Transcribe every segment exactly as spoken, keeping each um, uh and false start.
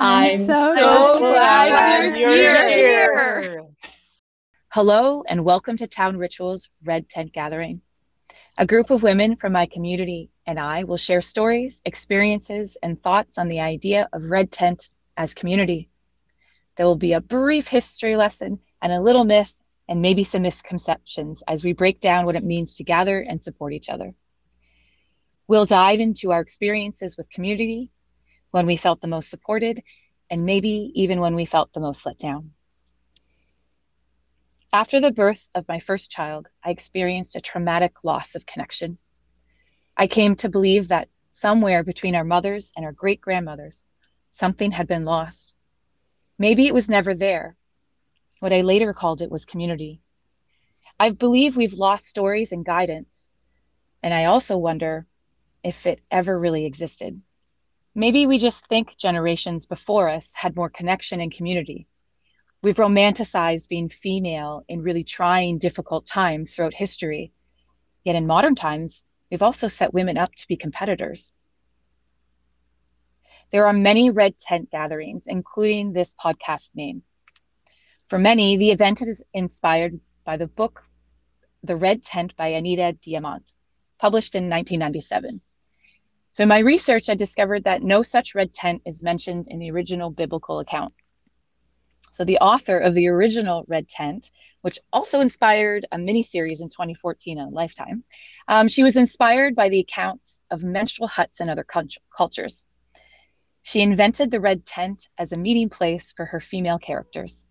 I'm I'm so so glad glad you're you're here. here. Hello, and welcome to Town Rituals Red Tent Gathering. A group of women from my community and I will share stories, experiences, and thoughts on the idea of red tent as community. There will be a brief history lesson and a little myth and maybe some misconceptions as we break down what it means to gather and support each other. We'll dive into our experiences with community, when we felt the most supported, and maybe even when we felt the most let down. After the birth of my first child, I experienced a traumatic loss of connection. I came to believe that somewhere between our mothers and our great-grandmothers, something had been lost. Maybe it was never there. What I later called it was community. I believe we've lost stories and guidance, and I also wonder if it ever really existed. Maybe we just think generations before us had more connection and community. We've romanticized being female in really trying, difficult times throughout history. Yet in modern times, we've also set women up to be competitors. There are many red tent gatherings, including this podcast name. For many, the event is inspired by the book, The Red Tent by Anita Diamant, published in nineteen ninety-seven. So in my research, I discovered that no such red tent is mentioned in the original biblical account. So the author of the original Red Tent, which also inspired a miniseries in twenty fourteen on Lifetime, um, she was inspired by the accounts of menstrual huts in other cultures. She invented the Red Tent as a meeting place for her female characters.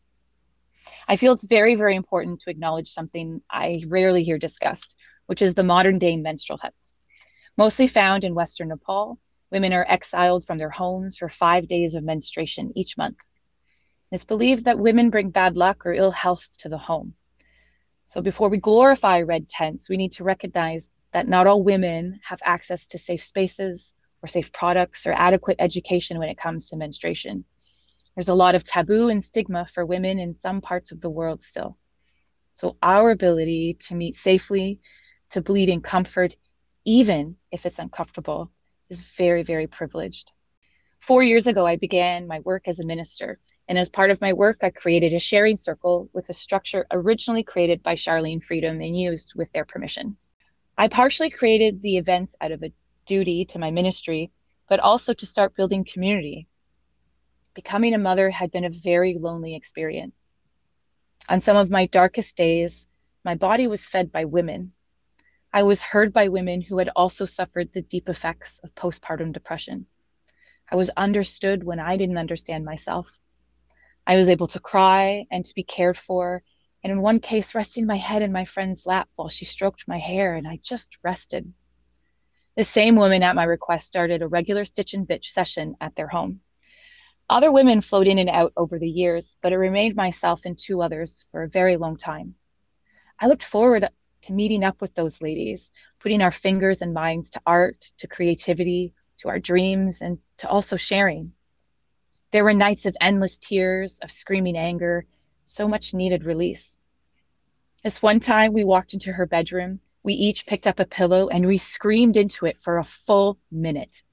I feel it's very, very important to acknowledge something I rarely hear discussed, which is the modern day menstrual huts. Mostly found in Western Nepal, women are exiled from their homes for five days of menstruation each month. It's believed that women bring bad luck or ill health to the home. So before we glorify red tents, we need to recognize that not all women have access to safe spaces or safe products or adequate education when it comes to menstruation. There's a lot of taboo and stigma for women in some parts of the world still. So our ability to meet safely, to bleed in comfort, even if it's uncomfortable, is very, very privileged. Four years ago, I began my work as a minister. And as part of my work, I created a sharing circle with a structure originally created by Charlene Freedom and used with their permission. I partially created the events out of a duty to my ministry, but also to start building community. Becoming a mother had been a very lonely experience. On some of my darkest days, my body was fed by women. I was heard by women who had also suffered the deep effects of postpartum depression. I was understood when I didn't understand myself. I was able to cry and to be cared for, and in one case, resting my head in my friend's lap while she stroked my hair, and I just rested. The same woman at my request started a regular stitch and bitch session at their home. Other women flowed in and out over the years, but it remained myself and two others for a very long time. I looked forward to meeting up with those ladies, putting our fingers and minds to art, to creativity, to our dreams, and to also sharing. There were nights of endless tears, of screaming anger, so much needed release. This one time we walked into her bedroom, we each picked up a pillow and we screamed into it for a full minute.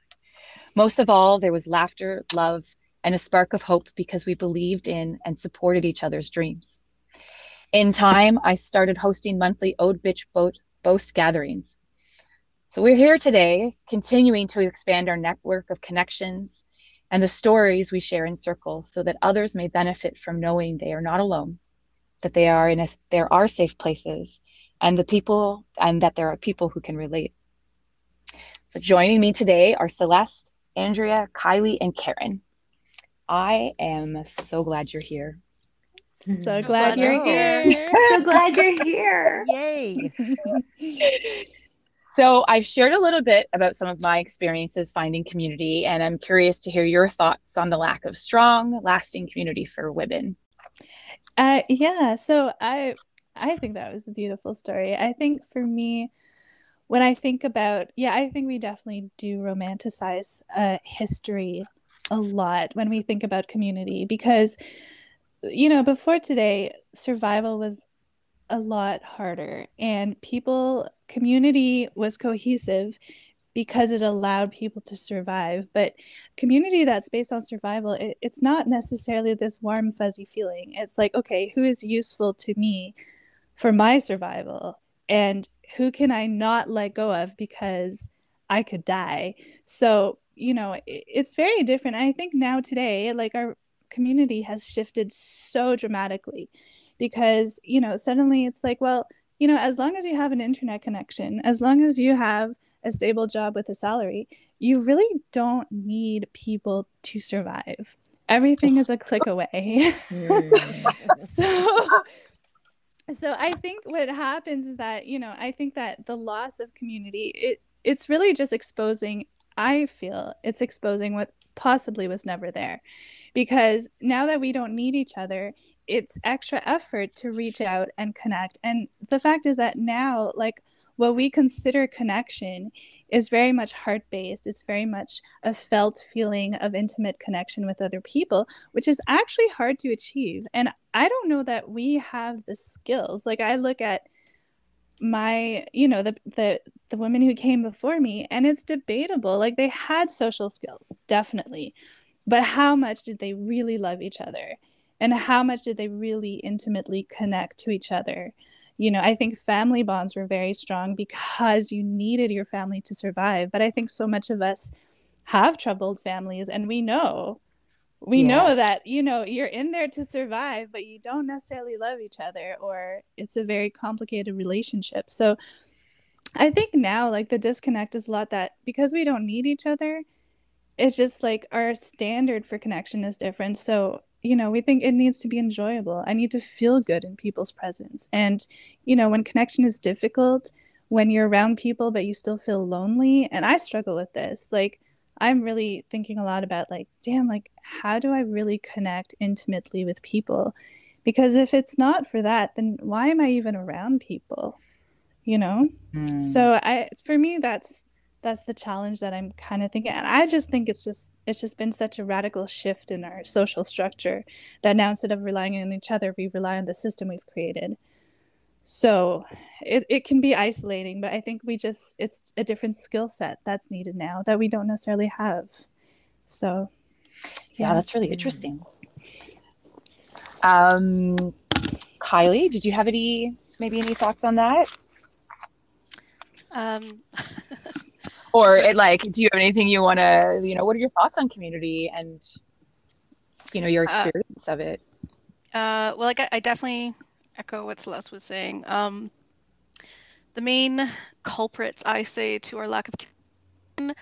Most of all, there was laughter, love, and a spark of hope because we believed in and supported each other's dreams. In time, I started hosting monthly Ode Bitch Boat Boast gatherings. So we're here today, continuing to expand our network of connections and the stories we share in circles so that others may benefit from knowing they are not alone, that they are in a, there are safe places, and the people, and that there are people who can relate. So joining me today are Celeste, Andrea, Kylie, and Karen. I am so glad you're here. So, So glad, glad you're you're here. here. So glad you're here. Yay. So I've shared a little bit about some of my experiences finding community, and I'm curious to hear your thoughts on the lack of strong, lasting community for women. Uh, yeah, so I I think that was a beautiful story. I think for me, when I think about, yeah, I think we definitely do romanticize uh, history a lot when we think about community because, you know, before today, survival was a lot harder and people, community was cohesive because it allowed people to survive. But community that's based on survival, it, it's not necessarily this warm, fuzzy feeling. It's like, okay, who is useful to me for my survival? And who can I not let go of because I could die? So, you know, it, it's very different. I think now today, like our community has shifted so dramatically because, you know, suddenly it's like, well, you know, as long as you have an internet connection, as long as you have a stable job with a salary, you really don't need people to survive. Everything is a click away. so so I think what happens is that, you know, I think that the loss of community, it it's really just exposing, I feel it's exposing what possibly was never there. Because now that we don't need each other, it's extra effort to reach out and connect. And the fact is that now, like, what we consider connection is very much heart-based. It's very much a felt feeling of intimate connection with other people, which is actually hard to achieve. And I don't know that we have the skills. Like, I look at my, you know, the the the women who came before me, and it's debatable. Like, they had social skills, definitely, but how much did they really love each other? And how much did they really intimately connect to each other? You know, I think family bonds were very strong because you needed your family to survive. But I think so much of us have troubled families, and we know, we yes. know that, you know, you're in there to survive, but you don't necessarily love each other, or it's a very complicated relationship. So I think now, like, the disconnect is a lot that because we don't need each other, it's just like our standard for connection is different. So, you know, we think it needs to be enjoyable. I need to feel good in people's presence. And, you know, when connection is difficult, when you're around people, but you still feel lonely, and I struggle with this, like, I'm really thinking a lot about, like, damn, like, how do I really connect intimately with people? Because if it's not for that, then why am I even around people? You know? Mm. So I, for me, that's, that's the challenge that I'm kind of thinking. And I just think it's just, it's just been such a radical shift in our social structure that now, instead of relying on each other, we rely on the system we've created. So it, it can be isolating, but I think we just, it's a different skill set that's needed now that we don't necessarily have. So yeah, yeah that's really interesting. Um, Kylie, did you have any, maybe any thoughts on that? Um, or it, like, do you have anything you want to, you know, what are your thoughts on community and, you know, your experience uh, of it? Uh, well, like, I, I definitely echo what Celeste was saying. Um, the main culprits, I say, to our lack of communication,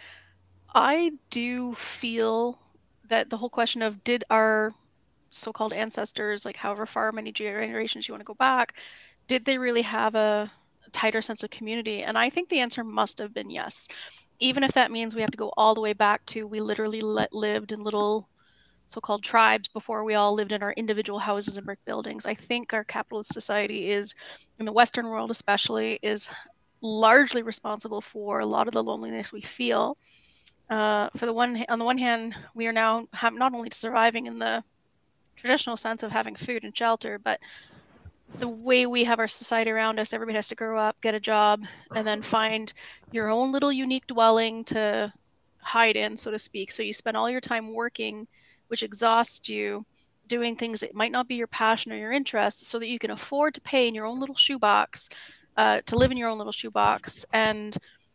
I do feel that the whole question of, did our so-called ancestors, like however far many generations you want to go back, did they really have a tighter sense of community? And I think the answer must have been yes. Even if that means we have to go all the way back to, we literally let, lived in little so-called tribes before we all lived in our individual houses and brick buildings. I think our capitalist society is, in the Western world especially, is largely responsible for a lot of the loneliness we feel. Uh, for the one, on the one hand, we are now have not only surviving in the traditional sense of having food and shelter, but the way we have our society around us, everybody has to grow up, get a job, and then find your own little unique dwelling to hide in, so to speak. So you spend all your time working, which exhausts you, doing things that might not be your passion or your interest, so that you can afford to pay in your own little shoebox, uh, to live in your own little shoebox. And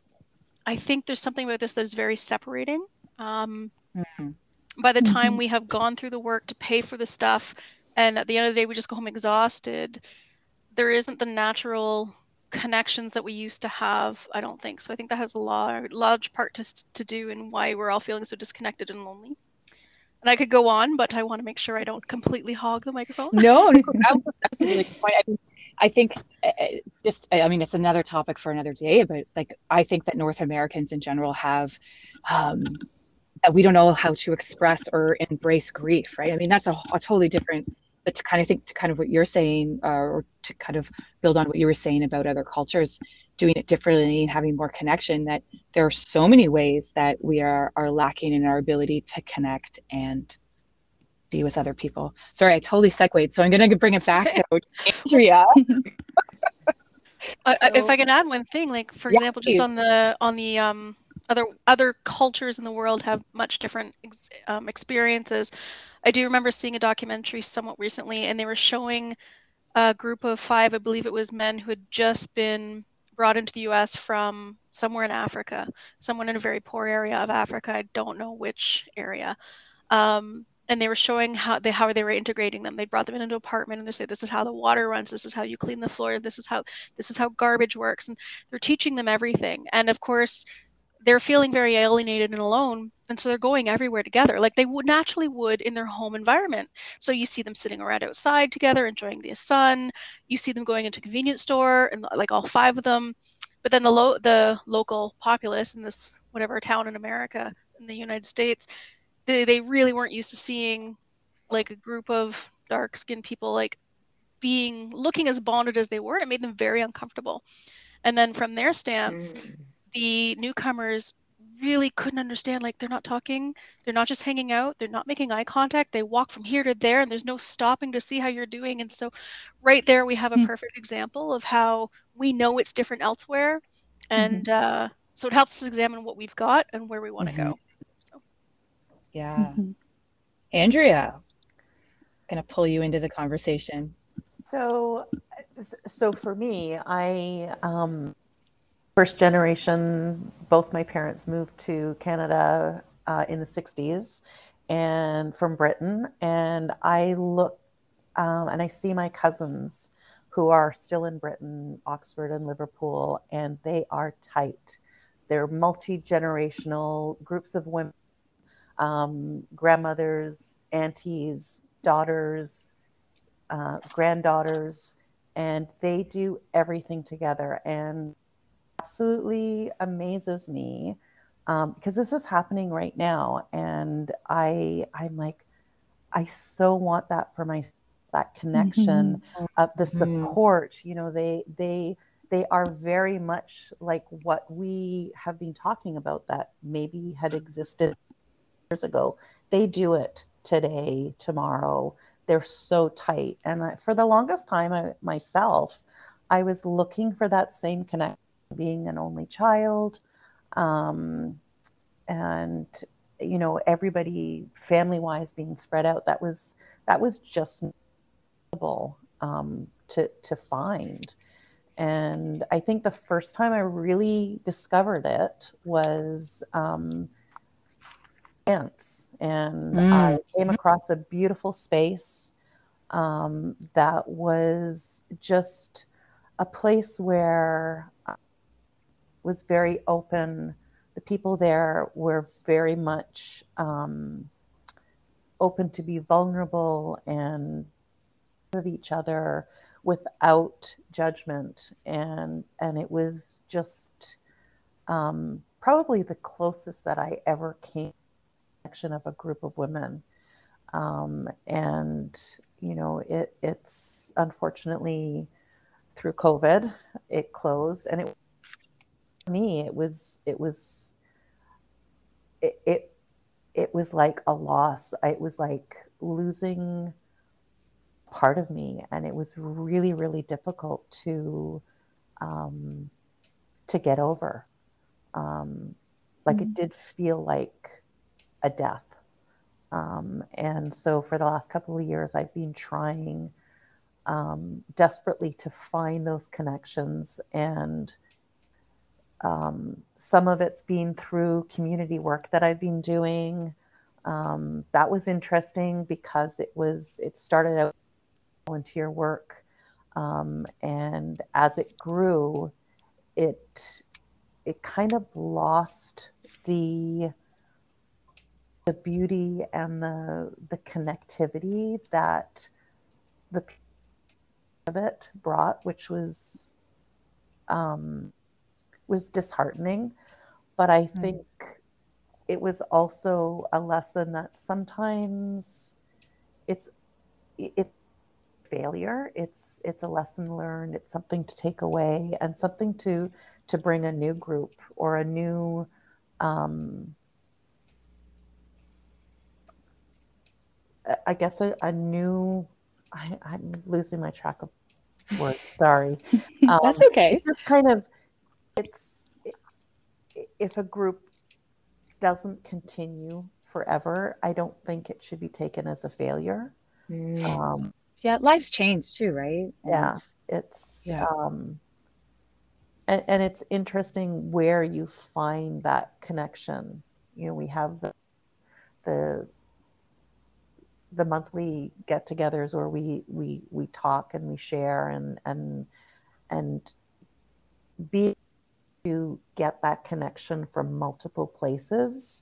I think there's something about this that is very separating. Um, mm-hmm. By the time mm-hmm. we have gone through the work to pay for the stuff, and at the end of the day, we just go home exhausted, there isn't the natural connections that we used to have, I don't think. So I think that has a large, large part to, to do in why we're all feeling so disconnected and lonely. And I could go on, but I want to make sure I don't completely hog the microphone. No, no that's a really good point. I, I think uh, just, I mean, it's another topic for another day, but like, I think that North Americans in general have, um, that we don't know how to express or embrace grief, right? I mean, that's a, a totally different, but to kind of think to kind of what you're saying, uh, or to kind of build on what you were saying about other cultures doing it differently and having more connection, that there are so many ways that we are are lacking in our ability to connect and be with other people. Sorry, I totally segued, so I'm going to bring it back though, Andrea. uh, so, if I can add one thing, like for yeah, example, just please. on the on the um other other cultures in the world have much different ex- um, experiences. I do remember seeing a documentary somewhat recently, and they were showing a group of five, I believe it was men, who had just been brought into the U S from somewhere in Africa, someone in a very poor area of Africa. I don't know which area. Um, and they were showing how they how they were integrating them. They brought them into an apartment, and they say, "This is how the water runs. This is how you clean the floor. This is how this is how garbage works." And they're teaching them everything. And of course, they're feeling very alienated and alone, and so they're going everywhere together like they would naturally would in their home environment. So you see them sitting around outside together enjoying the sun. You see them going into a convenience store, and like all five of them. But then the lo- the local populace in this whatever town in America, in the United States, they, they really weren't used to seeing like a group of dark skinned people like being looking as bonded as they were. It made them very uncomfortable. And then from their stance, Mm. the newcomers really couldn't understand, like they're not talking, they're not just hanging out, they're not making eye contact, they walk from here to there and there's no stopping to see how you're doing. And so right there we have a Mm. perfect example of how we know it's different elsewhere. And Mhm. uh, so it helps us examine what we've got and where we want to Mhm. go. So Yeah. Mhm. Andrea, gonna pull you into the conversation. So, so for me, I um, first generation. Both my parents moved to Canada uh, in the sixties, and from Britain. And I look um, and I see my cousins who are still in Britain, Oxford and Liverpool, and they are tight. They're multi generational groups of women, um, grandmothers, aunties, daughters, uh, granddaughters, and they do everything together. And absolutely amazes me um, because this is happening right now, and I I'm like, I so want that for my that connection, Mhm. of the Mhm. support. You know, they they they are very much like what we have been talking about that maybe had existed years ago. They do it today, tomorrow. They're so tight. And I, for the longest time, I, myself, I was looking for that same connection, being an only child. Um, and, you know, everybody family wise being spread out. That was, that was just impossible um, to, to find. And I think the first time I really discovered it was um, dance, and I Mm. came across a beautiful space um, that was just a place where uh, was very open. The people there were very much um, open to be vulnerable and of each other without judgment, and and it was just um, probably the closest that I ever came of a group of women. Um, and, you know, it, it's unfortunately through COVID, it closed. And it, for me, it was, it was, it, it, it was like a loss. It was like losing part of me. And it was really, really difficult to, um, to get over. Um, like it Mhm. did feel like a death. Um, and so for the last couple of years, I've been trying um, desperately to find those connections. And um, some of it's been through community work that I've been doing. Um, that was interesting because it was, it started out volunteer work. Um, and as it grew, it, it kind of lost the, the beauty and the the connectivity that the people of it brought, which was um, was disheartening. But I think it was also a lesson that sometimes it's it's failure. It's it's a lesson learned. It's something to take away and something to to bring a new group or a new um, I guess a, a new I, I'm losing my track of words. Sorry. That's Um, okay. it's just kind of it's if a group doesn't continue forever, I don't think it should be taken as a failure. Mm. Um, Yeah, life's changed too, right? yeah, And it's yeah. um, and, and it's interesting where you find that connection. You know, we have the the the monthly get-togethers where we we we talk and we share and and and be to get that connection from multiple places.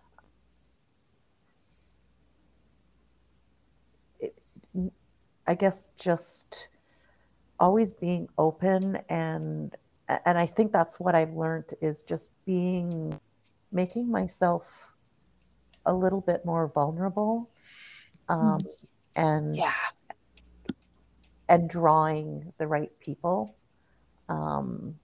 It, I guess just always being open, and and I think that's what I've learned is just being making myself a little bit more vulnerable, um, and Yeah. and drawing the right people. Um,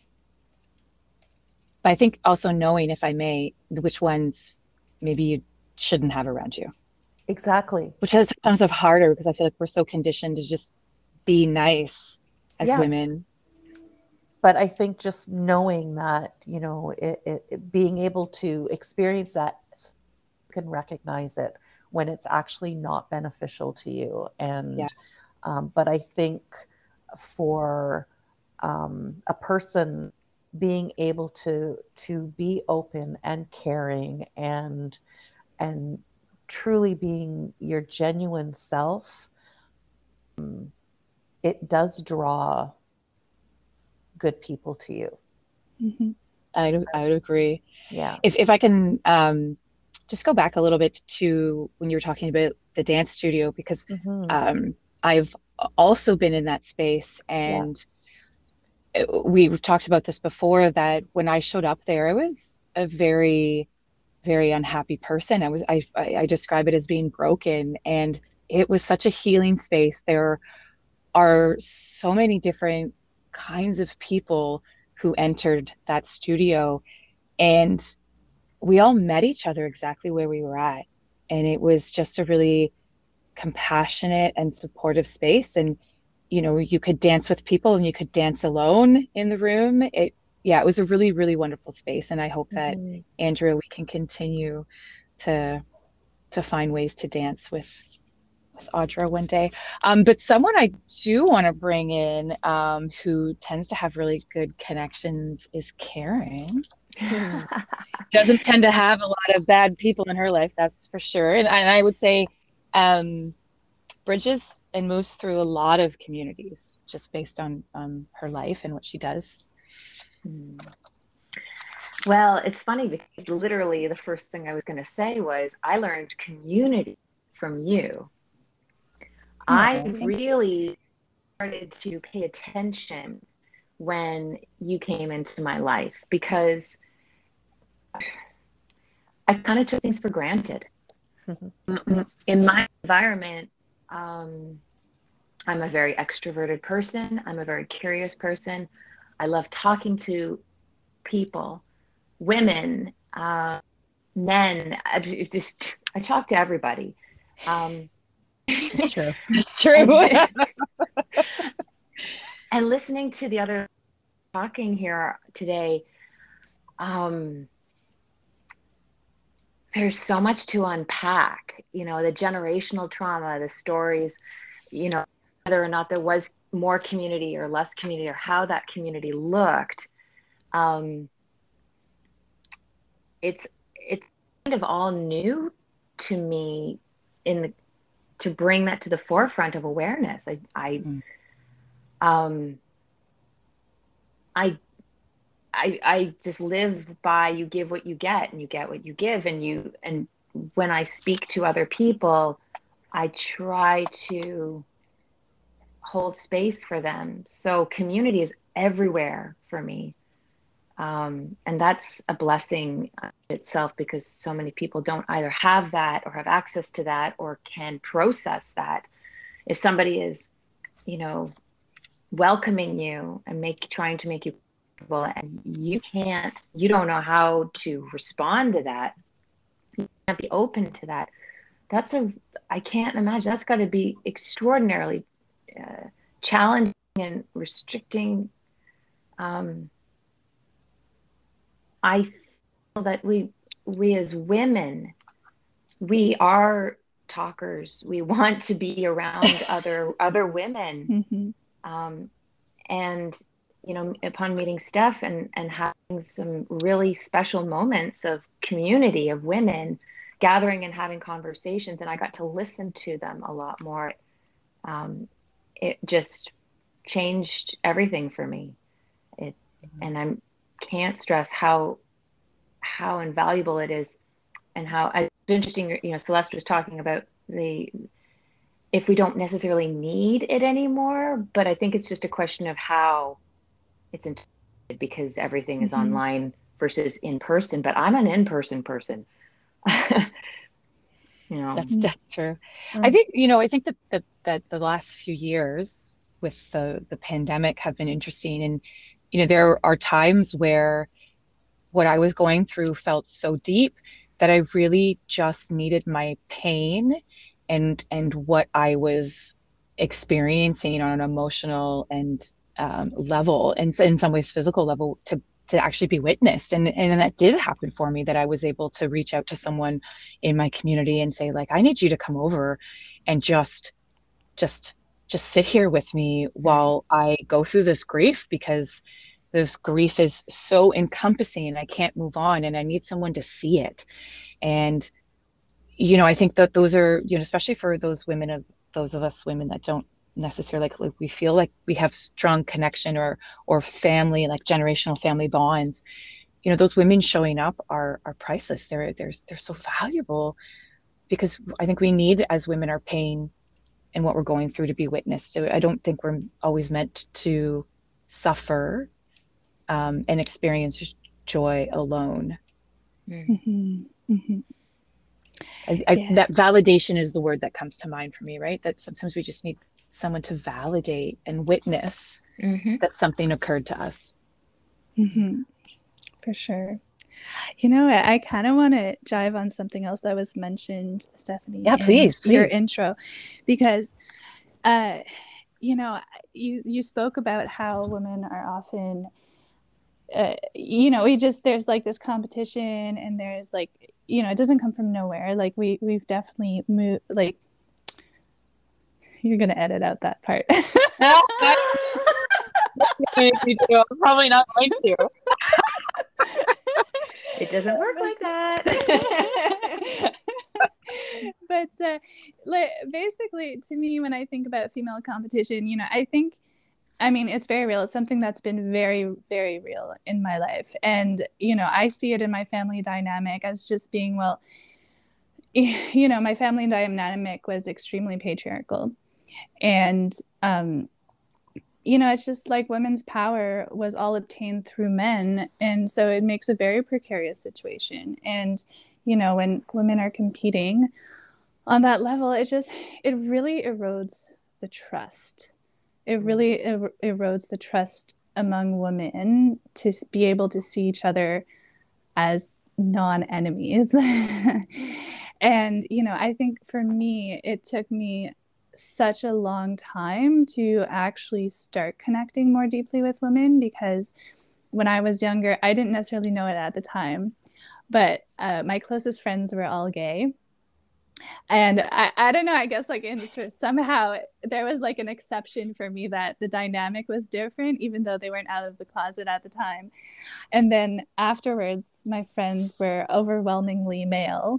But I think also knowing, if I may, which ones maybe you shouldn't have around you, exactly. which is sometimes of harder because I feel like we're so conditioned to just be nice as Yeah. women. But I think just knowing that, you know, it, it, it being able to experience that, you can recognize it when it's actually not beneficial to you. And, Yeah. um, but I think for um, a person being able to to be open and caring and and truly being your genuine self, um, it does draw good people to you. Mm-hmm. I would, I would agree. Yeah. If if I can um, just go back a little bit to when you were talking about the dance studio, because Mm-hmm. um, I've also been in that space, and yeah. we've talked about this before, that when I showed up there, I was a very, very unhappy person. I was I I describe it as being broken, and it was such a healing space. There are so many different kinds of people who entered that studio, and we all met each other exactly where we were at. And it was just a really compassionate and supportive space. And, you know, you could dance with people and you could dance alone in the room. It, yeah, it was a really, really wonderful space. And I hope that, Mm-hmm. Andrea, we can continue to, to find ways to dance with, with Audra one day. Um, but someone I do want to bring in, um, who tends to have really good connections, is Karen. Doesn't tend to have a lot of bad people in her life, that's for sure. And, and I would say um, bridges and moves through a lot of communities just based on um, her life and what she does. Well, it's funny because literally the first thing I was going to say was I learned community from you. Oh, I really started to pay attention when you came into my life because I kind of took things for granted. In my environment, um, I'm a very extroverted person. I'm a very curious person. I love talking to people, women, uh, men. I just I talk to everybody. Um, it's true. It's true. and, and listening to the other talking here today, um, there's so much to unpack. You know, the generational trauma, the stories. You know, whether or not there was more community or less community, or how that community looked. Um, it's it's kind of all new to me in the to bring that to the forefront of awareness. I I mm. um I I I just live by you give what you get and you get what you give, and you and when I speak to other people, I try to hold space for them. So community is everywhere for me. Um, and that's a blessing itself because so many people don't either have that or have access to that or can process that. If somebody is, you know, welcoming you and make trying to make you comfortable and you can't, you don't know how to respond to that, you can't be open to that. That's a, I can't imagine, that's got to be extraordinarily uh, challenging and restricting. Um, I feel that we, we as women, we are talkers. We want to be around other other women. Mm-hmm. Um, and you know, upon meeting Steph and and having some really special moments of community of women gathering and having conversations, and I got to listen to them a lot more. Um, it just changed everything for me. It, and I can't stress how how invaluable it is, and how it's interesting. You know, Celeste was talking about the if we don't necessarily need it anymore, but I think it's just a question of how it's intended, because everything is Mm-hmm. online versus in person. But I'm an in-person person. You know, That's, that's true. Mm. I think, you know, I think that that that the last few years with the the pandemic have been interesting, and you know, there are times where what I was going through felt so deep that I really just needed my pain and and what I was experiencing on an emotional and um, level, and in some ways physical level, to to actually be witnessed. And and that did happen for me, that I was able to reach out to someone in my community and say, like, I need you to come over and just just just sit here with me while I go through this grief, because this grief is so encompassing and I can't move on, and I need someone to see it. And you know, I think that those are, you know, especially for those women of those of us women that don't necessarily, like, like we feel like we have strong connection or or family, like generational family bonds. You know, those women showing up are are priceless. They're they're they're so valuable, because I think we need, as women, our pain and what we're going through to be witnessed. So I don't think we're always meant to suffer um, and experience joy alone. Mm-hmm. Mm-hmm. I, I, Yeah. that validation is the word that comes to mind for me, right? That sometimes we just need someone to validate and witness mm-hmm. that something occurred to us. Mm-hmm. For sure. You know, I, I kind of want to jive on something else that was mentioned, Stephanie, Yeah, please, in your please. intro, because, uh, you know, you you spoke about how women are often, uh, you know, we just, there's like this competition, and there's like, you know, it doesn't come from nowhere. Like we we've definitely moved. Like, you're gonna edit out that part. No, I, you do. I'm probably not going to. It doesn't work like that. But uh, like, basically, to me, when I think about female competition, you know, I think, I mean, it's very real. It's something that's been very, very real in my life. And, you know, I see it in my family dynamic as just being, well, you know, my family dynamic was extremely patriarchal. And, um, you know, it's just like women's power was all obtained through men. And so it makes a very precarious situation. And, you know, when women are competing on that level, it just, it really erodes the trust. It really er- erodes the trust among women to be able to see each other as non-enemies. And, you know, I think for me, it took me such a long time to actually start connecting more deeply with women, because when I was younger, I didn't necessarily know it at the time, but uh, my closest friends were all gay. And I, I don't know, I guess like in sort of somehow there was like an exception for me that the dynamic was different, even though they weren't out of the closet at the time. And then afterwards, my friends were overwhelmingly male.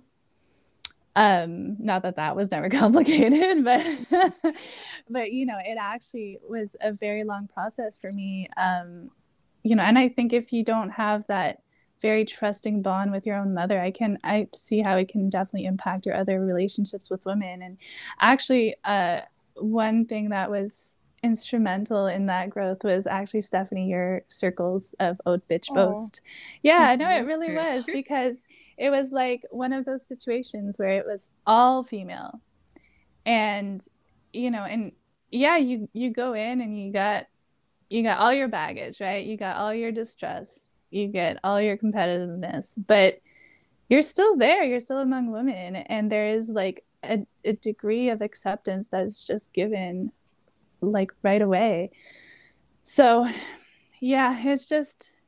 Um, not that that was never complicated, but but you know, it actually was a very long process for me. Um, you know, and I think if you don't have that very trusting bond with your own mother, I can I see how it can definitely impact your other relationships with women. And actually, uh, one thing that was instrumental in that growth was actually, Stephanie, your circles of Oat Bitch Aw. Boast. Yeah, no, it really was, because it was like one of those situations where it was all female. And, you know, and yeah, you you go in and you got you got all your baggage, right? You got all your distress, you get all your competitiveness, but you're still there, you're still among women, and there is like a, a degree of acceptance that's just given like right away. So yeah, it's just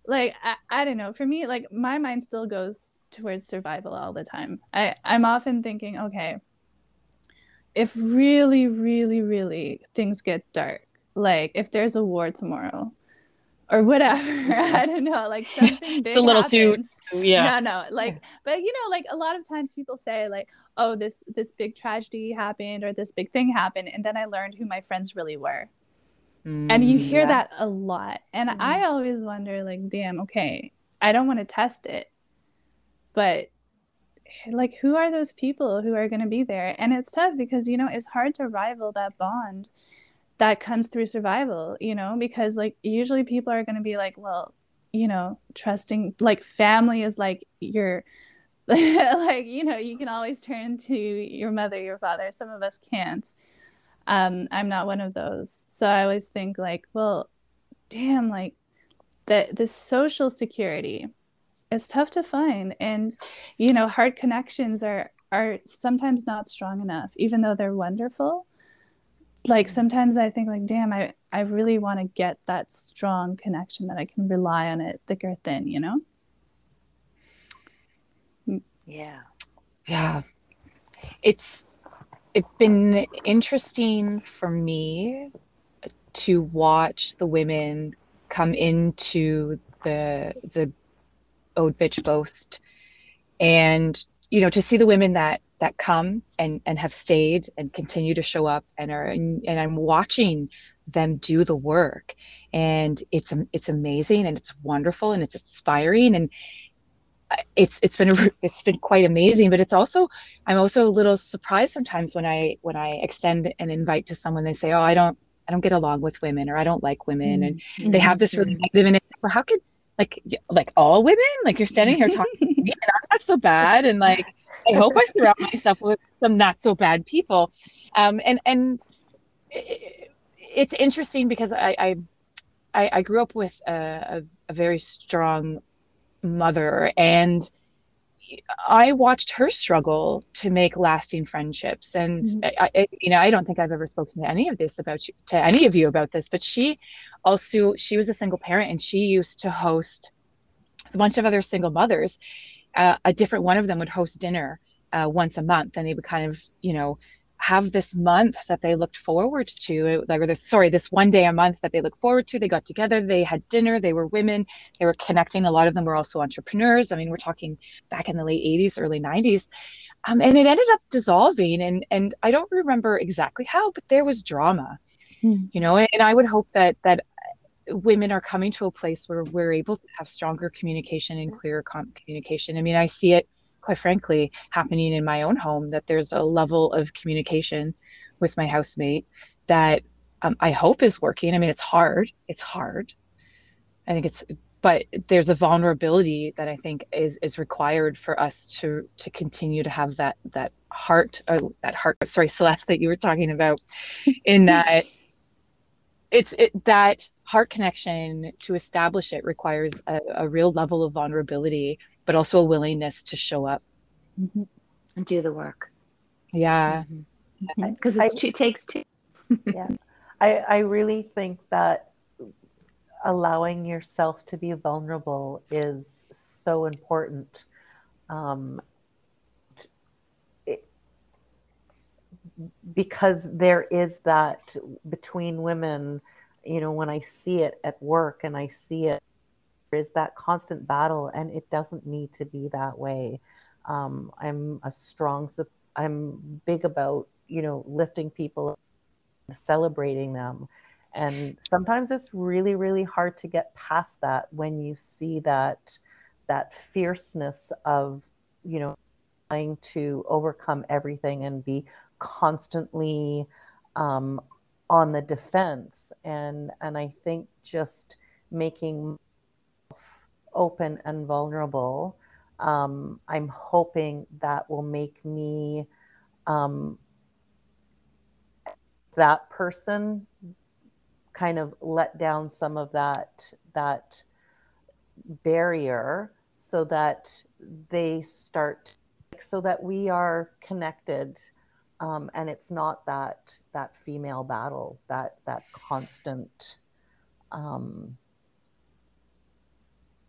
like I, I don't know, for me, like my mind still goes towards survival all the time. I I'm often thinking, okay, if really really really things get dark, like if there's a war tomorrow or whatever, I don't know, like something It's a big little too, happens. too yeah. No, no, like, but you know, like a lot of times people say like, oh, this this big tragedy happened or this big thing happened, and then I learned who my friends really were. And you hear Yeah. that a lot. And Mhm. I always wonder, like, damn, okay, I don't want to test it, but like, who are those people who are going to be there? And it's tough because, you know, it's hard to rival that bond that comes through survival, you know, because like usually people are going to be like, well, you know, trusting, like family is like your, like, you know, you can always turn to your mother, your father. Some of us can't. Um, I'm not one of those. So I always think like, well, damn, like the the social security is tough to find. And, you know, heart connections are are sometimes not strong enough, even though they're wonderful. Like sometimes I think like, damn, I, I really want to get that strong connection that I can rely on it thick or thin, you know? Yeah. Yeah. It's it's been interesting for me to watch the women come into the the Ode Bitch Boast, and you know, to see the women that that come and and have stayed and continue to show up and are and, and I'm watching them do the work, and it's it's amazing and it's wonderful and it's inspiring, and it's it's been it's been quite amazing. But it's also, I'm also a little surprised sometimes when I when I extend an invite to someone, they say, oh, I don't I don't get along with women, or I don't like women, and Mm-hmm. they have this really negative, and it's well, how could like like all women, like you're standing here talking to me and I'm not so bad, and like I hope I surround myself with some not so bad people. Um and and it's interesting because I I I grew up with a, a, a very strong mother, and I watched her struggle to make lasting friendships. And Mm-hmm. I, I, you know, I don't think I've ever spoken to any of this about you, to any of you about this, but she also, she was a single parent, and she used to host a bunch of other single mothers. Uh, a different one of them would host dinner uh, once a month, and they would kind of, you know, have this month that they looked forward to, like, or this, sorry, this one day a month that they look forward to. They got together, they had dinner, they were women, they were connecting. A lot of them were also entrepreneurs. I mean, we're talking back in the late eighties, early nineties. Um, and it ended up dissolving. And, and I don't remember exactly how, but there was drama, Mm-hmm. you know, and I would hope that, that women are coming to a place where we're able to have stronger communication and clearer com- communication. I mean, I see it, quite frankly, happening in my own home, that there's a level of communication with my housemate that um, I hope is working. I mean, it's hard. It's hard. I think it's, but there's a vulnerability that I think is is required for us to to continue to have that that heart, uh, that heart. Sorry, Celeste, that you were talking about, in that it's it, that heart connection, to establish it, requires a, a real level of vulnerability, but also a willingness to show up. Mm-hmm. And do the work. Yeah. Because mm-hmm. it's two takes two. Yeah. I, I really think that allowing yourself to be vulnerable is so important. Um, it, because there is that between women, you know, when I see it at work and I see it, there is that constant battle, and it doesn't need to be that way. Um, I'm a strong, I'm big about, you know, lifting people, celebrating them. And sometimes it's really, really hard to get past that when you see that, that fierceness of, you know, trying to overcome everything and be constantly um, on the defense. And, and I think just making open and vulnerable, um, I'm hoping that will make me um, that person kind of let down some of that that barrier, so that they start, so that we are connected, um, and it's not that that female battle, that that constant um,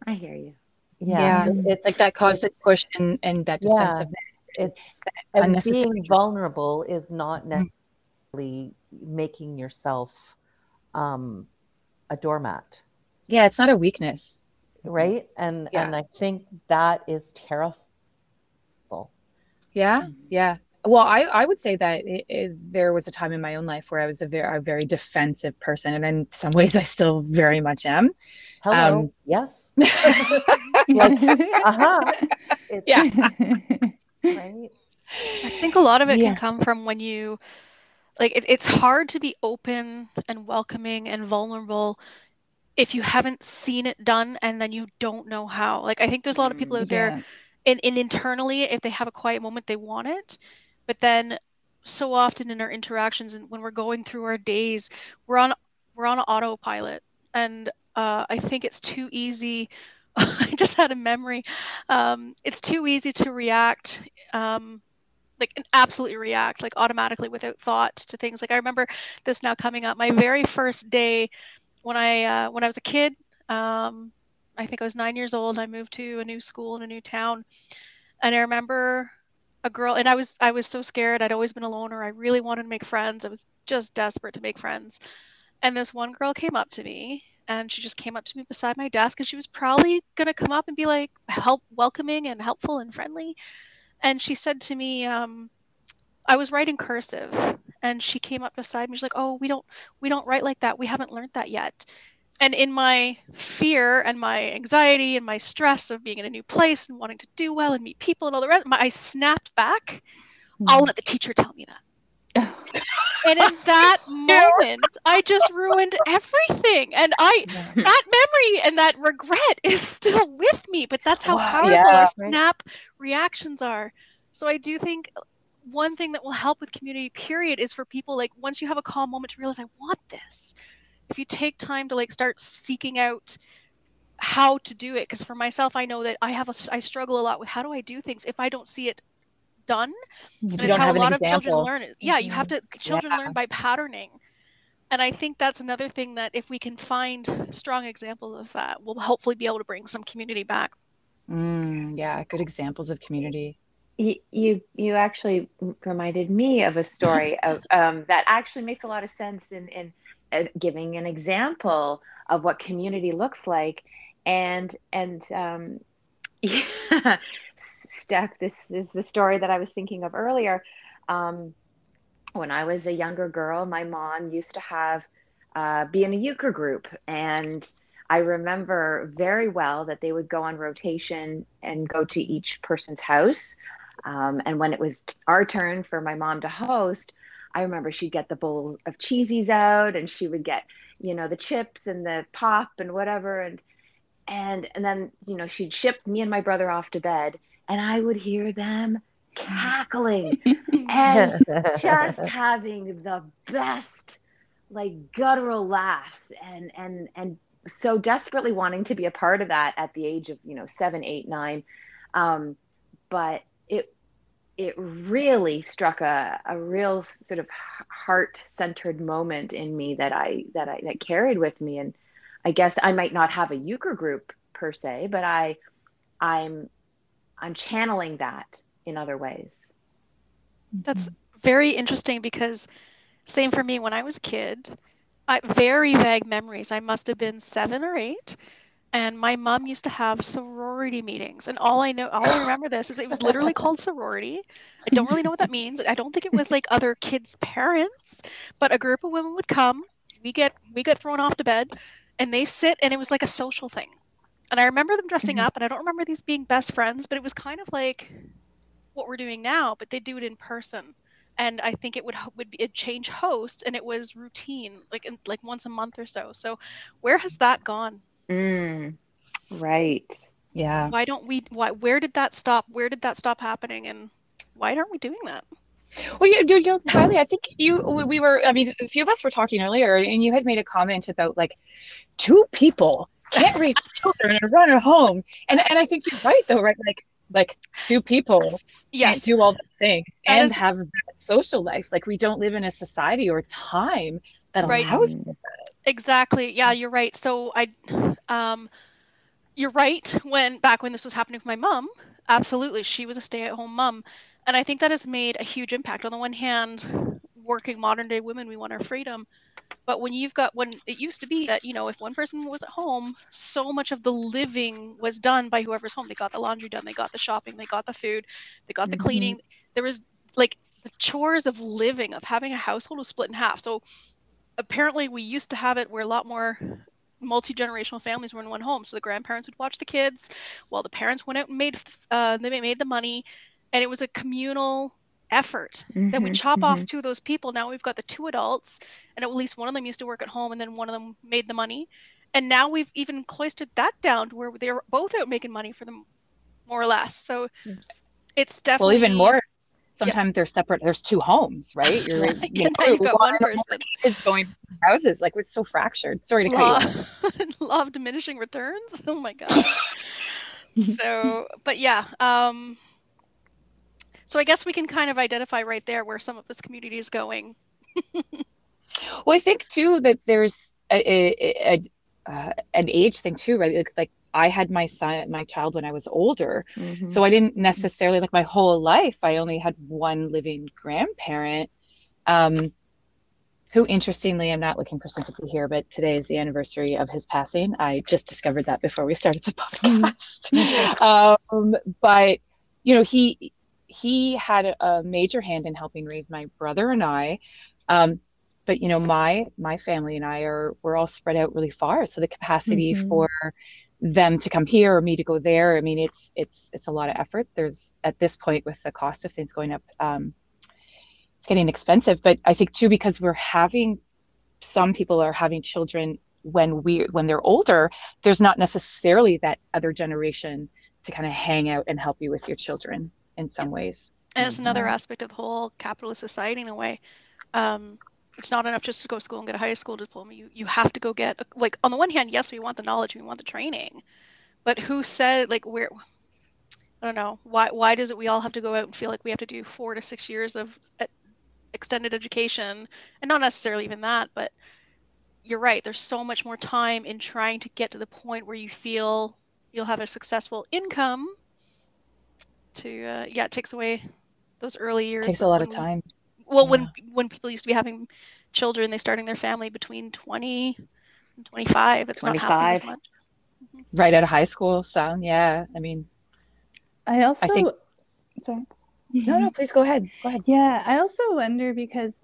I hear you. Yeah, Yeah. it's Like that constant push and, and that yeah, defensiveness. it's that and unnecessary being drama. vulnerable is not Mm. necessarily making yourself um, a doormat, Yeah, it's not a weakness. right? And Yeah. and I think that is terrible. Yeah, yeah. Well, I, I would say that it, it, there was a time in my own life where I was a very, a very defensive person, and in some ways I still very much am. Hello, Um, yes, like, uh-huh, it's Yeah. right. I think a lot of it Yeah. can come from when you like it, it's hard to be open and welcoming and vulnerable if you haven't seen it done and then you don't know how. Like I think there's a lot of people out there Yeah. and, and internally, if they have a quiet moment, they want it. But then so often in our interactions and when we're going through our days, we're on we're on autopilot. And uh, I think it's too easy. I just had a memory. Um, it's too easy to react, um, like absolutely react, like automatically without thought to things. Like I remember this now coming up. My very first day when I uh, when I was a kid. Um, I think I was nine years old. I moved to a new school in a new town, and I remember a girl, and I was I was so scared. I'd always been a loner. I really wanted to make friends. I was just desperate to make friends. And this one girl came up to me, and she just came up to me beside my desk, and she was probably gonna come up and be like help, welcoming and helpful and friendly. And she said to me, um, I was writing cursive, and she came up beside me. She's like, "Oh, we don't we don't write like that. We haven't learned that yet." And in my fear and my anxiety and my stress of being in a new place and wanting to do well and meet people and all the rest, my, I snapped back. I'll let the teacher tell me that. And in that moment, I just ruined everything. And I, Yeah. that memory and that regret is still with me. But that's how Wow, powerful yeah, our right. snap reactions are. So I do think one thing that will help with community, period, is for people like once you have a calm moment to realize I want this. If you take time to like start seeking out how to do it, because for myself, I know that I have a, I struggle a lot with how do I do things if I don't see it done. If And you it's don't how a have an lot of children example. learn it. Yeah, you have Mhm. to, children learn by patterning. And I think that's another thing that if we can find strong examples of that, we'll hopefully be able to bring some community back. Mm, yeah, good examples of community. You, you you actually reminded me of a story of um, that actually makes a lot of sense in in uh, giving an example of what community looks like, and and um, yeah, Steph, this is the story that I was thinking of earlier. Um, when I was a younger girl, my mom used to have uh, be in a euchre group, and I remember very well that they would go on rotation and go to each person's house. Um, and when it was our turn for my mom to host, I remember she'd get the bowl of cheesies out, and she would get, you know, the chips and the pop and whatever, and and and then you know she'd ship me and my brother off to bed, and I would hear them cackling and just having the best like guttural laughs, and and and so desperately wanting to be a part of that at the age of you know seven eight nine, um, but it it really struck a, a real sort of heart-centered moment in me that I that I that carried with me. And I guess I might not have a euchre group per se, but I I'm I'm channeling that in other ways. That's very interesting because same for me when I was a kid. I, very vague memories. I must have been seven or eight. And my mom used to have sorority meetings. And all I know, all I remember this is it was literally called sorority. I don't really know what that means. I don't think it was like other kids' parents, but a group of women would come. We get we get thrown off to bed, and they sit, and it was like a social thing. And I remember them dressing Mhm. up, and I don't remember these being best friends, but it was kind of like what we're doing now, but they do it in person. And I think it would would be a change host, and it was routine, like in, like once a month or so. So, where has that gone? Mm, right. Yeah. Why don't we? Why? Where did that stop? Where did that stop happening? And why aren't we doing that? Well, you, you, you know, Kylie, I think you, we we were, I mean, a few of us were talking earlier, and you had made a comment about like two people can't raise children and run a home. And and I think you're right though, right? Like like two people can't Yes, do all the things that and is have that social life. Like we don't live in a society or time that right. allows. Mm, Exactly. Yeah, you're right. So I, um, you're right. When back when this was happening with my mom, absolutely, she was a stay-at-home mom, and I think that has made a huge impact. On the one hand, working modern day women, we want our freedom, but when you've got when it used to be that, you know, if one person was at home, so much of the living was done by whoever's home. They got the laundry done, they got the shopping, they got the food, they got the Mhm. cleaning. There was like the chores of living, of having a household was split in half. So apparently we used to have it where a lot more multi-generational families were in one home. So the grandparents would watch the kids while the parents went out and made uh, they made the money, and it was a communal effort that would Mhm, chop off mhm. two of those people. Now we've got the two adults, and at least one of them used to work at home, and then one of them made the money. And now we've even cloistered that down to where they're both out making money for them, more or less. So it's Well, definitely even more, yeah. sometimes they're separate. There's two homes, right? You're, Yeah. you know, Now you've got one or more person. kids going to houses. Like, it's so fractured. Sorry to cut you Law, off. law of diminishing returns. Oh my gosh. So, but yeah. Um, so I guess we can kind of identify right there where some of this community is going. Well, I think too that there's a, a, a uh, an age thing too, right? Like, like I had my son, my child when I was older, Mhm. so I didn't necessarily, like my whole life, I only had one living grandparent. Um, who, interestingly, I'm not looking for sympathy here, but today is the anniversary of his passing. I just discovered that before we started the podcast. um, but you know, he he had a major hand in helping raise my brother and I. Um, but you know, my my family and I are we're all spread out really far, so the capacity Mhm. for them to come here or me to go there, I mean, it's it's it's a lot of effort. There's, at this point, with the cost of things going up, um, it's getting expensive. But I think too, because we're having some people are having children when we when they're older, there's not necessarily that other generation to kind of hang out and help you with your children in some ways. And it's another Right. aspect of the whole capitalist society in a way. Um, it's not enough just to go to school and get a high school diploma. You you have to go get, like, on the one hand, yes, we want the knowledge, we want the training, but who said, like, where, I don't know, why why does it we all have to go out and feel like we have to do four to six years of uh, extended education, and not necessarily even that, but you're right. There's so much more time in trying to get to the point where you feel you'll have a successful income. To uh, yeah, it takes away those early It years. takes But a lot when of we time. well, Yeah. when when people used to be having children, they starting their family between twenty and twenty-five. It's not happening as twenty-five. much. Right out of high school. So yeah, I mean, I also, I think, sorry. no, no, please go ahead. Go ahead. Yeah, I also wonder because,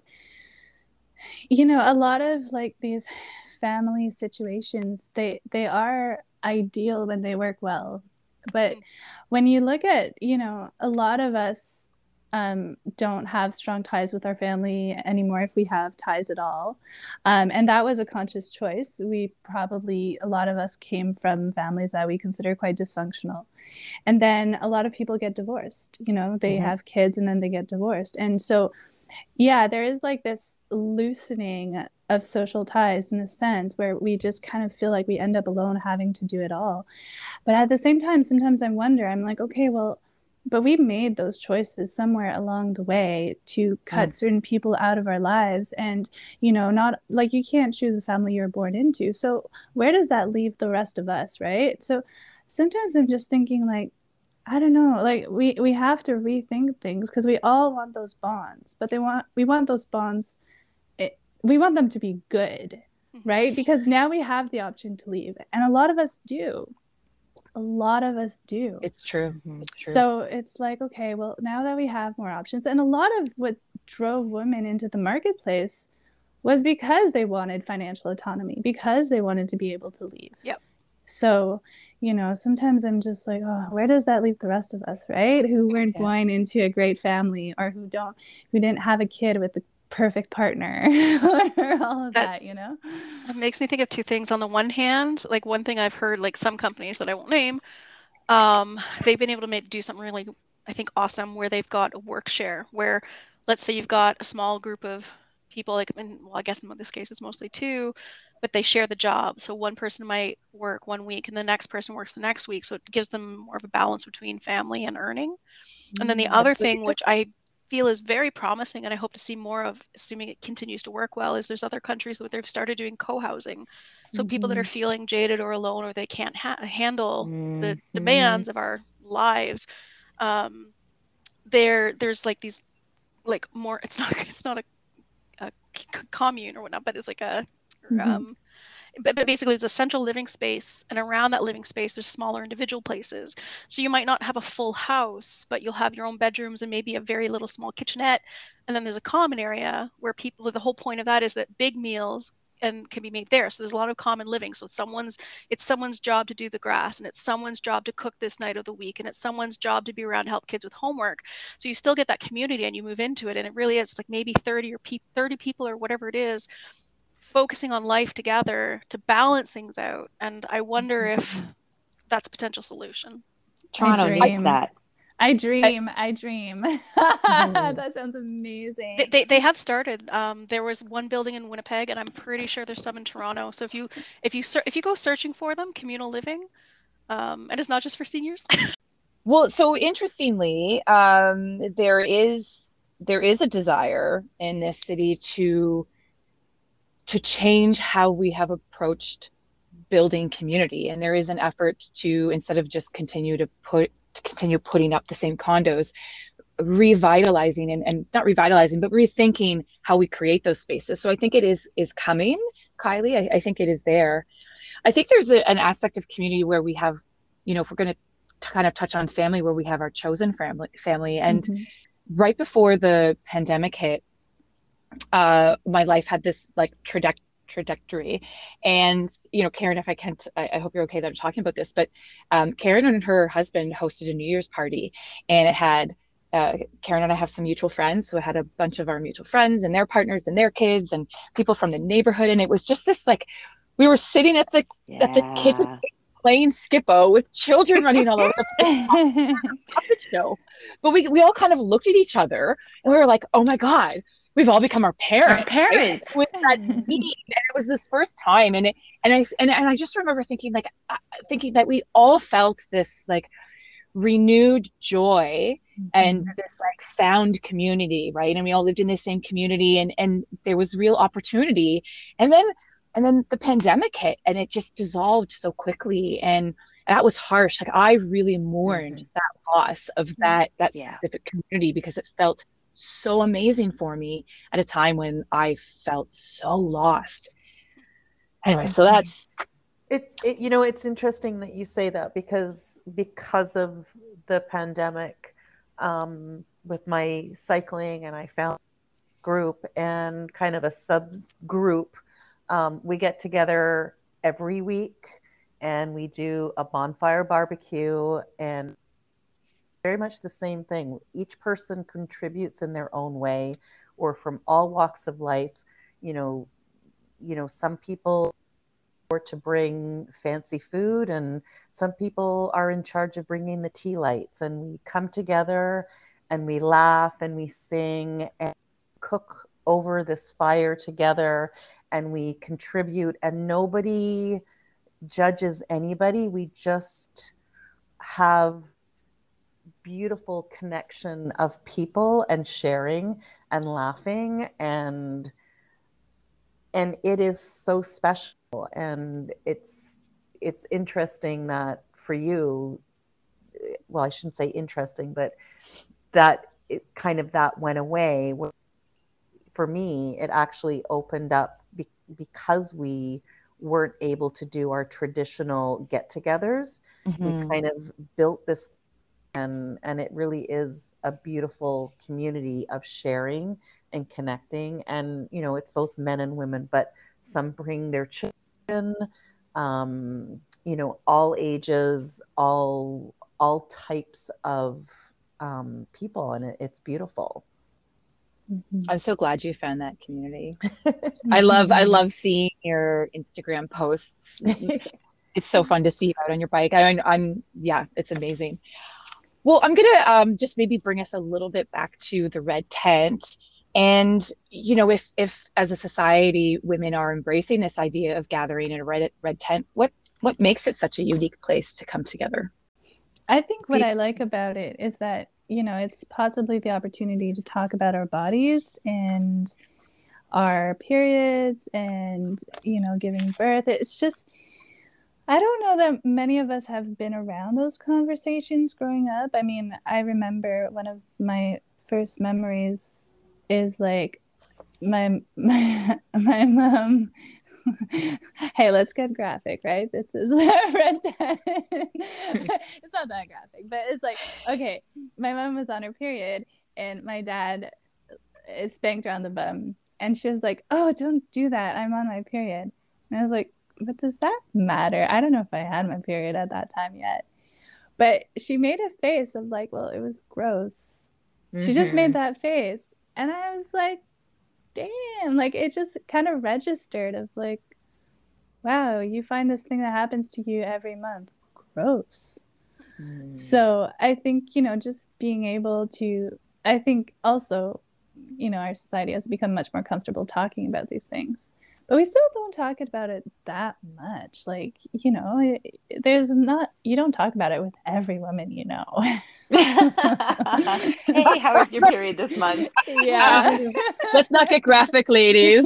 you know, a lot of like these family situations, they they are ideal when they work well. But Mhm. when you look at, you know, a lot of us um, don't have strong ties with our family anymore, if we have ties at all. Um, and that was a conscious choice. We probably, a lot of us came from families that we consider quite dysfunctional. And then a lot of people get divorced, you know, they Mhm. have kids and then they get divorced. And so, yeah, there is like this loosening of social ties in a sense where we just kind of feel like we end up alone having to do it all. But at the same time, sometimes I wonder, I'm like, okay, well, but we made those choices somewhere along the way to cut Mm. certain people out of our lives. And, you know, not like you can't choose the family you're born into. So where does that leave the rest of us, right? So sometimes I'm just thinking like, I don't know, like we we have to rethink things because we all want those bonds, but they want we want those bonds, it, we want them to be good, Mhm. right? Because now we have the option to leave, and a lot of us do. A lot of us do. It's true. Mhm. It's true. So it's like, okay, well, now that we have more options, and a lot of what drove women into the marketplace was because they wanted financial autonomy, because they wanted to be able to leave. Yep. So, you know, sometimes I'm just like, oh, where does that leave the rest of us, right? Who weren't Yeah. born into a great family, or who don't, who didn't have a kid with the perfect partner, or all of That- that, you know? It makes me think of two things. On the one hand, like one thing I've heard, like some companies that I won't name, um, they've been able to make do something really, I think, awesome, where they've got a work share, where let's say you've got a small group of people, like, in, well, I guess in this case it's mostly two, but they share the job. So one person might work one week and the next person works the next week. So it gives them more of a balance between family and earning. And then the Mm. other But thing, which I feel is very promising, and I hope to see more of, assuming it continues to work well, is there's other countries where they've started doing co-housing. So mm-hmm. people that are feeling jaded or alone, or they can't ha- handle mm-hmm. the demands of our lives, um, there there's like these like more, it's not it's not a, a commune or whatnot, but it's like a mm-hmm. um, But, but basically it's a central living space, and around that living space there's smaller individual places. So you might not have a full house, but you'll have your own bedrooms and maybe a very little small kitchenette, and then there's a common area where people, the whole point of that is that big meals and can be made there. So there's a lot of common living. So someone's it's someone's job to do the grass, and it's someone's job to cook this night of the week, and it's someone's job to be around to help kids with homework. So you still get that community and you move into it, and it really is like maybe thirty or pe- thirty people or whatever it is, focusing on life together to balance things out. And I wonder if that's a potential solution. Toronto needs that. I dream. I, I dream. Mm-hmm. That sounds amazing. They, they they have started. Um, there was one building in Winnipeg, and I'm pretty sure there's some in Toronto. So if you if you ser- if you go searching for them, communal living, um, and it's not just for seniors. Well, so interestingly, um, there is there is a desire in this city to to change how we have approached building community. And there is an effort to, instead of just continue to put, to continue putting up the same condos, revitalizing and, and not revitalizing, but rethinking how we create those spaces. So I think it is, is coming, Kylie. I, I think it is there. I think there's a, an aspect of community where we have, you know, if we're going to kind of touch on family, where we have our chosen family, family. And mm-hmm. right before the pandemic hit, uh my life had this like traje- trajectory and you know, Karen, if I can't I, I hope you're okay that I'm talking about this, but um Karen and her husband hosted a New Year's party, and it had uh Karen and I have some mutual friends, so it had a bunch of our mutual friends and their partners and their kids and people from the neighborhood, and it was just this like, we were sitting at the yeah. at the kitchen playing Skippo with children running all over the place. Puppet show. But we we all kind of looked at each other and we were like, oh my God, we've all become our parents. Our parents. Right? With that scene. And it was this first time. And it, and I, and, and I just remember thinking like, uh, thinking that we all felt this like renewed joy mm-hmm. and this like found community. Right. And we all lived in the same community, and, and there was real opportunity. And then, and then the pandemic hit, and it just dissolved so quickly. And that was harsh. Like I really mourned mm-hmm. that loss of that, that yeah. specific community, because it felt so amazing for me at a time when I felt so lost. Anyway, so that's it's it, you know, it's interesting that you say that, because because of the pandemic, um, with my cycling, and I found a group and kind of a subgroup. Um, we get together every week and we do a bonfire barbecue, and very much the same thing. Each person contributes in their own way, or from all walks of life. You know, you know, some people are to bring fancy food, and some people are in charge of bringing the tea lights. And we come together and we laugh and we sing and cook over this fire together, and we contribute, and nobody judges anybody. We just have beautiful connection of people and sharing and laughing, and and it is so special. And it's it's interesting that for you, well, I shouldn't say interesting, but that it kind of that went away. For me, it actually opened up be- because we weren't able to do our traditional get-togethers. Mm-hmm. We kind of built this. And, and it really is a beautiful community of sharing and connecting. And, you know, it's both men and women, but some bring their children, um, you know, all ages, all, all types of um, people. And it, it's beautiful. I'm so glad you found that community. I love, I love seeing your Instagram posts. It's so fun to see you out on your bike. I, I'm, yeah, it's amazing. Well, I'm going to um, just maybe bring us a little bit back to the Red Tent. And, you know, if, if as a society, women are embracing this idea of gathering in a red, red tent, what, what makes it such a unique place to come together? I think what I like about it is that you know, it's possibly the opportunity to talk about our bodies and our periods and, you know, giving birth. It's just, I don't know that many of us have been around those conversations growing up. I mean, I remember one of my first memories is like my my, my mom. Hey, let's get graphic, right? This is Red Dead. It's not that graphic, but it's like, okay, my mom was on her period and my dad spanked her on the bum. And she was like, oh, don't do that. I'm on my period. And I was like, what does that matter? I don't know if I had my period at that time yet. But she made a face of like, well, it was gross. Mm-hmm. She just made that face. And I was like, damn, like it just kind of registered of like, wow, you find this thing that happens to you every month. Gross. Mm. So I think, you know, just being able to, I think also, you know, our society has become much more comfortable talking about these things. But we still don't talk about it that much. Like, you know, it, there's not, you don't talk about it with every woman you know. Hey, how was your period this month? Yeah. Let's not get graphic, ladies.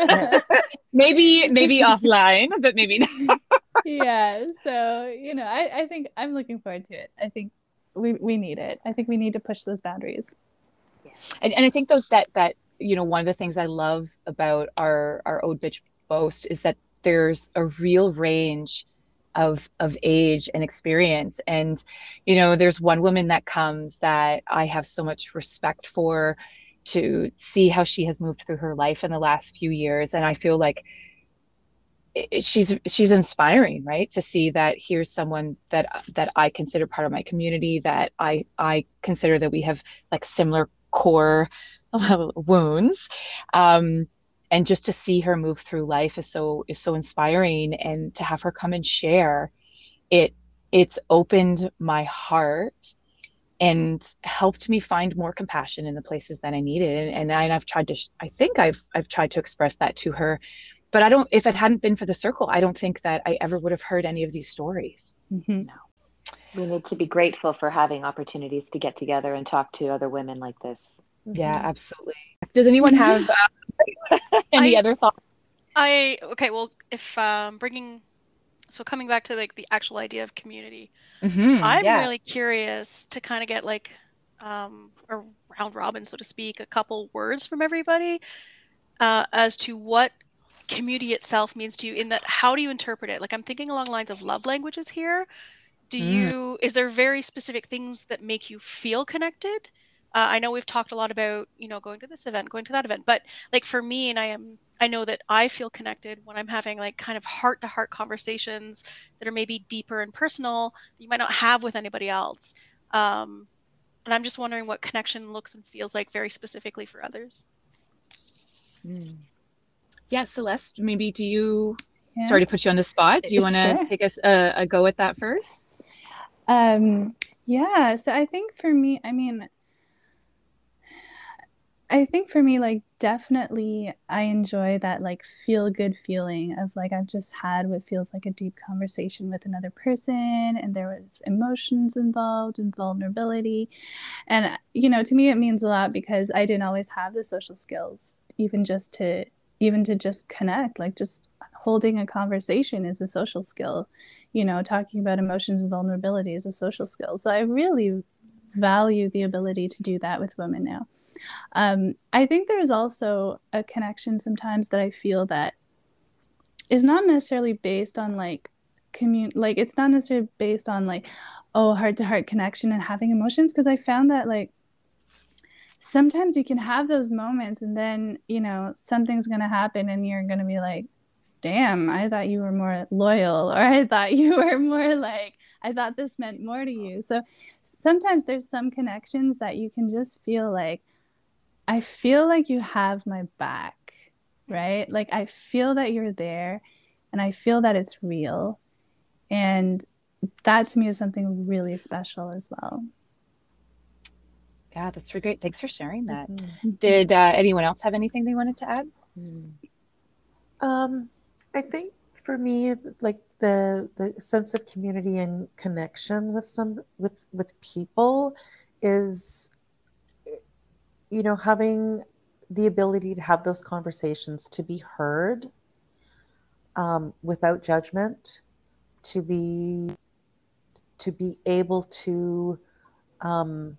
maybe, maybe offline, but maybe not. Yeah. So, you know, I, I think I'm looking forward to it. I think we, we need it. I think we need to push those boundaries. Yeah. And, and I think those that, that, you know, one of the things I love about our, our Ode Bitch Boast is that there's a real range of, of age and experience. And, you know, there's one woman that comes that I have so much respect for, to see how she has moved through her life in the last few years. And I feel like it, she's, she's inspiring, right? To see that here's someone that, that I consider part of my community, that I, I consider that we have like similar core wounds, um, and just to see her move through life is so is so inspiring. And to have her come and share it, it's opened my heart and helped me find more compassion in the places that I needed. And, and, I, and I've tried to, I think I've I've tried to express that to her. But I don't. If it hadn't been for the circle, I don't think that I ever would have heard any of these stories. Mm-hmm. No. We need to be grateful for having opportunities to get together and talk to other women like this. Yeah, absolutely. Does anyone have uh, any I, other thoughts? I okay. Well, if um, bringing so coming back to like the actual idea of community, mm-hmm, I'm yeah. really curious to kind of get like um, a round robin, so to speak, a couple words from everybody uh, as to what community itself means to you. In that, how do you interpret it? Like I'm thinking along lines of love languages here. Do Mm. you? Is there very specific things that make you feel connected? Uh, I know we've talked a lot about, you know, going to this event, going to that event, but like for me, and I am, I know that I feel connected when I'm having like kind of heart to heart conversations that are maybe deeper and personal that you might not have with anybody else. Um, and I'm just wondering what connection looks and feels like very specifically for others. Mm. Yeah, Celeste, maybe do you, Yeah. sorry to put you on the spot. Do you want to Sure. take us a, a go at that first? Um, yeah. So I think for me, I mean, I think for me, like, definitely I enjoy that, like, feel good feeling of, like, I've just had what feels like a deep conversation with another person, and there was emotions involved and vulnerability. And, you know, to me, it means a lot because I didn't always have the social skills, even just to, even to just connect, like, just holding a conversation is a social skill, you know, talking about emotions and vulnerability is a social skill. So I really value the ability to do that with women now. Um, I think there's also a connection sometimes that I feel that is not necessarily based on like commun like it's not necessarily based on like, oh, heart to heart connection and having emotions, because I found that like sometimes you can have those moments and then, you know, something's gonna happen and you're gonna be like, damn, I thought you were more loyal, or I thought you were more like, I thought this meant more to you. So sometimes there's some connections that you can just feel like, I feel like you have my back, right? Like I feel that you're there and I feel that it's real. And that to me is something really special as well. Yeah, that's really great. Thanks for sharing that. Mm-hmm. Did uh, anyone else have anything they wanted to add? Um, I think for me, like the the sense of community and connection with some with with people is, you know, having the ability to have those conversations, to be heard um, without judgment, to be to be able to um,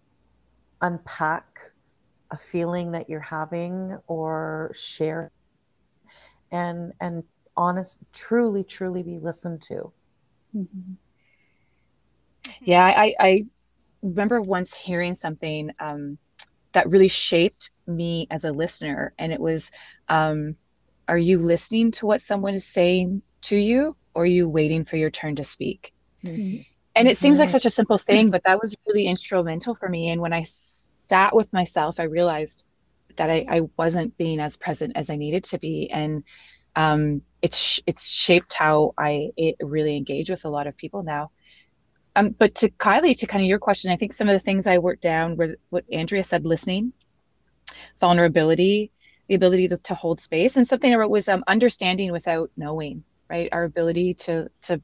unpack a feeling that you're having or share, and and honest, truly, truly be listened to. Mm-hmm. Yeah, I, I remember once hearing something um, that really shaped me as a listener, and it was, um, are you listening to what someone is saying to you, or are you waiting for your turn to speak? Mm-hmm. And it seems like such a simple thing, but that was really instrumental for me. And when I sat with myself, I realized that I, I wasn't being as present as I needed to be. And um, it's it's shaped how I it really engage with a lot of people now. Um, but to Kylie, to kind of your question, I think some of the things I worked down were what Andrea said: listening, vulnerability, the ability to, to hold space, and something I wrote was um, understanding without knowing. Right, our ability to to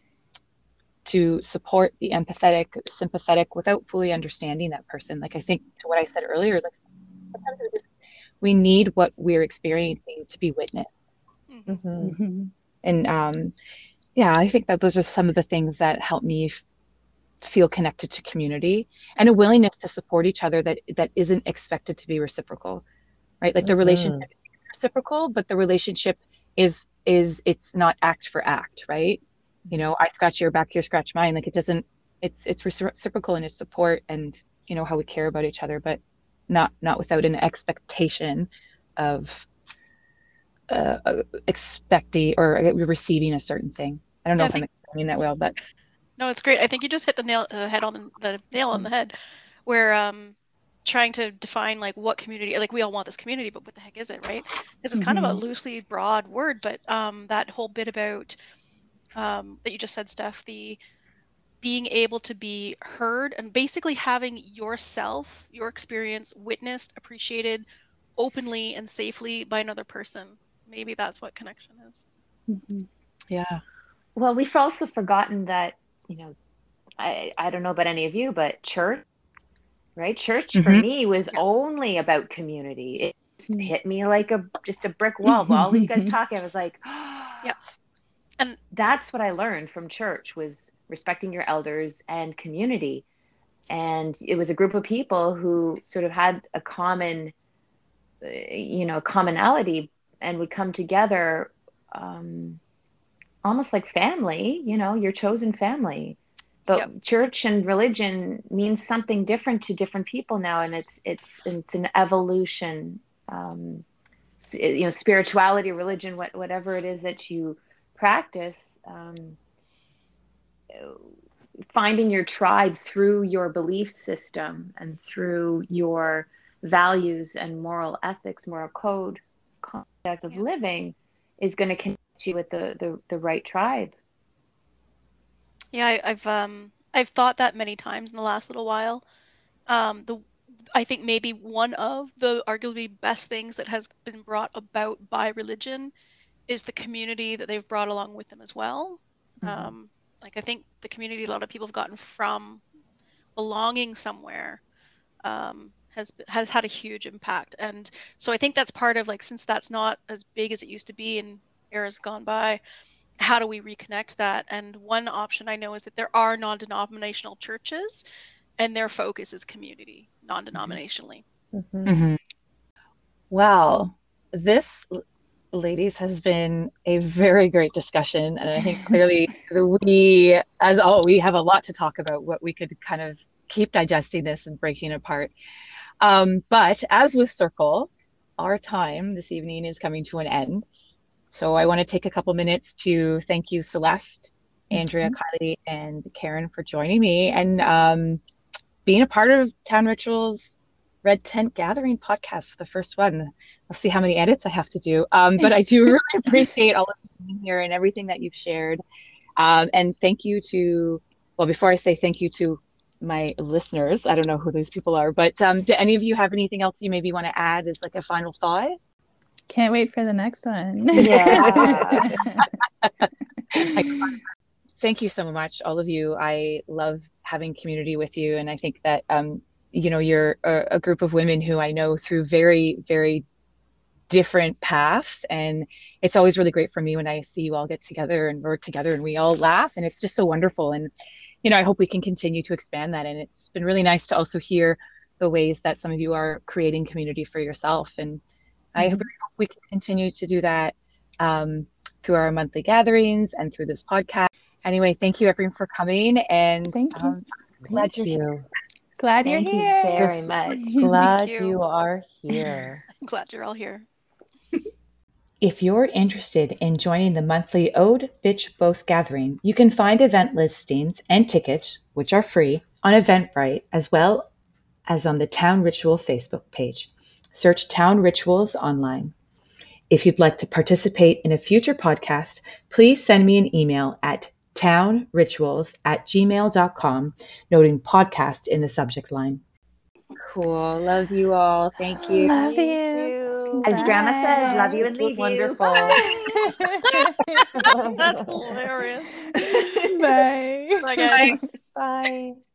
to support, be empathetic, sympathetic without fully understanding that person. Like I think to what I said earlier, like sometimes we, just, we need what we're experiencing to be witnessed. Mm-hmm. Mm-hmm. And um, yeah, I think that those are some of the things that help me f- feel connected to community, and a willingness to support each other that that isn't expected to be reciprocal, right? Like the Mm-hmm. relationship is reciprocal, but the relationship is is it's not act for act, right? You know, I scratch your back, you scratch mine. Like it doesn't, it's it's reciprocal in its support and, you know, how we care about each other, but not not without an expectation of uh, expecting or receiving a certain thing. I don't know Yeah, I if I'm think, explaining that well, but no, it's great. I think you just hit the nail uh, head on the, the nail on the head, where um, trying to define like what community, like we all want this community, but what the heck is it, right? This is kind of a Mm-hmm. loosely broad word, but um, that whole bit about um, that you just said, Steph, the being able to be heard and basically having yourself, your experience witnessed, appreciated openly and safely by another person. Maybe that's what connection is. Mm-hmm. yeah. Well, we've also forgotten that, you know, I, I don't know about any of you, but church, right? Church for Mm-hmm. me was Yeah. only about community. It just hit me like a just a brick wall. While all of you guys talking, I was like, Yeah. And that's what I learned from church was respecting your elders and community. And it was a group of people who sort of had a common, uh, you know, commonality and would come together um, almost like family, you know, your chosen family. But yep. church and religion means something different to different people now, and it's it's it's an evolution. Um, you know, spirituality, religion, what, whatever it is that you practice, um, finding your tribe through your belief system and through your values and moral ethics, moral code, concept of Yeah. living is going to connect you with the, the, the right tribe. Yeah, I, I've um I've thought that many times in the last little while. Um, the I think maybe one of the arguably best things that has been brought about by religion is the community that they've brought along with them as well. Mm-hmm. Um, like I think the community a lot of people have gotten from belonging somewhere um, has has had a huge impact, and so I think that's part of like since that's not as big as it used to be in eras gone by, how do we reconnect that? And one option I know is that there are non-denominational churches, and their focus is community, non-denominationally. Mm-hmm. Mm-hmm. Well, this, ladies, has been a very great discussion, and I think clearly we, as all, we have a lot to talk about. What we could kind of keep digesting this and breaking apart. Um, but as with Circle, our time this evening is coming to an end. So I want to take a couple minutes to thank you, Celeste, Andrea, Mm-hmm. Kylie, and Karen for joining me and um, being a part of Town Rituals Red Tent Gathering podcast, the first one. I'll see how many edits I have to do. Um, but I do really appreciate all of you being here and everything that you've shared. Um, and thank you to, well, before I say thank you to my listeners, I don't know who these people are, but um, do any of you have anything else you maybe want to add as like a final thought? Can't wait for the next one. Yeah. thank you so much, all of you. I love having community with you. And I think that, um, you know, you're a, a group of women who I know through very, very different paths. And it's always really great for me when I see you all get together and work together and we all laugh. And it's just so wonderful. And, you know, I hope we can continue to expand that. And it's been really nice to also hear the ways that some of you are creating community for yourself. And I really hope we can continue to do that um, through our monthly gatherings and through this podcast. Anyway, thank you everyone for coming. And Thank you. um, glad Thank you're you. here. Glad Thank you're you here. very Yes. much. Glad you. you are here. I'm glad you're all here. If you're interested in joining the monthly Ode, Bitch, Boast gathering, you can find event listings and tickets, which are free, on Eventbrite as well as on the Town Ritual Facebook page. Search Town Rituals online. If you'd like to participate in a future podcast, please send me an email at townrituals at gmail dot com, noting podcast in the subject line. Cool. Love you all. Thank you. Love Thank you. you. As Grandma said, love you This and was leave wonderful. That's hilarious. Bye. Bye, guys. Bye. Bye.